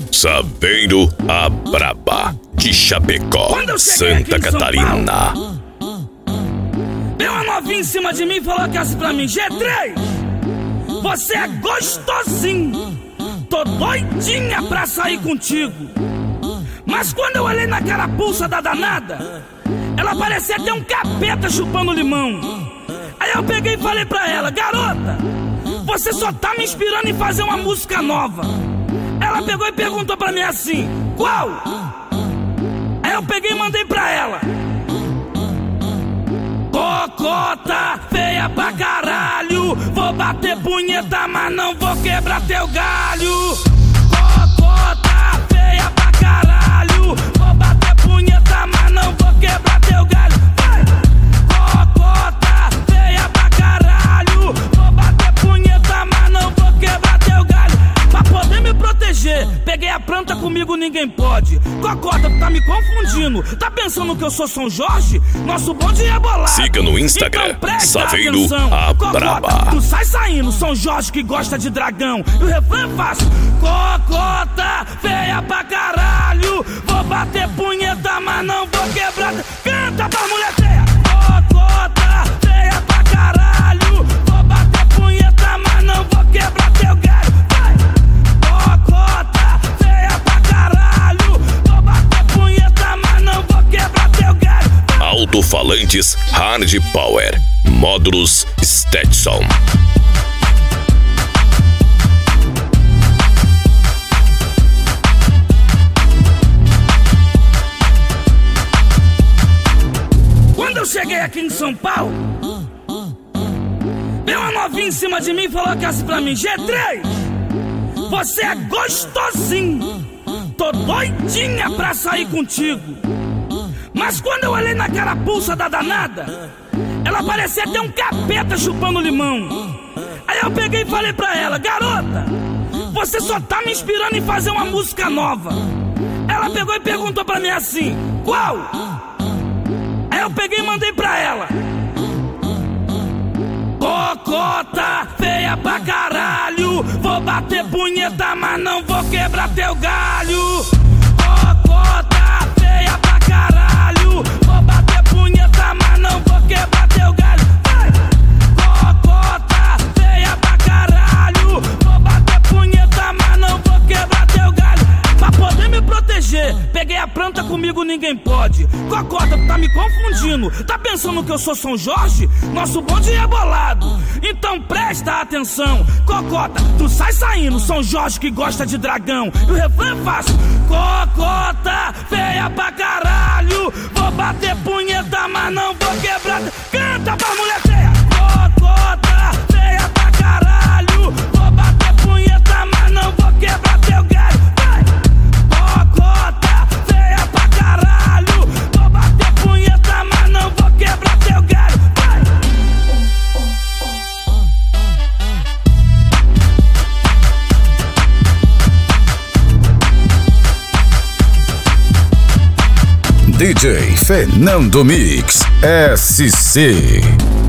Sabendo a Braba de Chapecó, Santa Catarina. Deu uma novinha em cima de mim e falou que assim pra mim: G3, você é gostosinho, tô doidinha pra sair contigo. Mas quando eu olhei na carapuça da danada, ela parecia ter um capeta chupando limão. Aí eu peguei e falei pra ela: garota, você só tá me inspirando em fazer uma música nova. Ela pegou e perguntou pra mim assim: qual? Aí eu peguei e mandei pra ela: cocota feia pra caralho, vou bater punheta, mas não vou quebrar teu galho. Cocota feia pra caralho, vou bater punheta, mas não vou quebrar teu galho. Vai! Cocota feia pra caralho, vou bater punheta, mas não vou quebrar teu galho. Pra poder me proteger, peguei a planta, comigo ninguém pode. Cocota, tu tá me confundindo, tá pensando que eu sou São Jorge? Nosso bonde é bolado. Siga no Instagram, então Sabendo a Braba. Tu sai saindo, São Jorge que gosta de dragão. E o refrão é fácil: cocota feia pra caralho, vou bater punheta, mas não vou quebrar. Canta pra mulher feia. Cocota feia pra caralho, vou bater punheta, mas não vou quebrar teu galho. Vai! Cocota feia pra caralho, vou bater punheta, mas não vou quebrar teu galho. Alto-falantes Hard Power, módulos Stetson. Quando eu cheguei aqui em São Paulo, veio uma novinha em cima de mim e falou que assim pra mim: G3, você é gostosinho, tô doidinha pra sair contigo. Mas quando eu olhei na carapuça da danada, ela parecia ter um capeta chupando limão. Aí eu peguei e falei pra ela: garota, você só tá me inspirando em fazer uma música nova. Ela pegou e perguntou pra mim assim: qual? Aí eu peguei e mandei pra ela: cocota feia pra caralho, vou bater punheta, mas não vou quebrar teu galho. Cocota feia pra caralho, vou bater punheta, mas não vou quebrar teu galho. Vai! Cocota feia pra caralho, vou bater punheta, mas não vou quebrar teu galho. Pra poder me proteger, peguei a planta, comigo ninguém pode. Cocota, tu tá me confundindo, tá pensando que eu sou São Jorge? Nosso bonde é bolado. Então presta atenção, cocota, tu sai saindo, São Jorge que gosta de dragão. E o refrão é fácil: cocota feia pra caralho, vou bater punheta, mas não vou quebrar. Canta pra mulher feia. Cocota feia pra caralho, vou bater punheta, mas não vou quebrar teu galho. Vai! Cocota feia pra caralho, vou bater punheta, mas não vou quebrar teu galho. Vai! DJ Fernando Mix SC.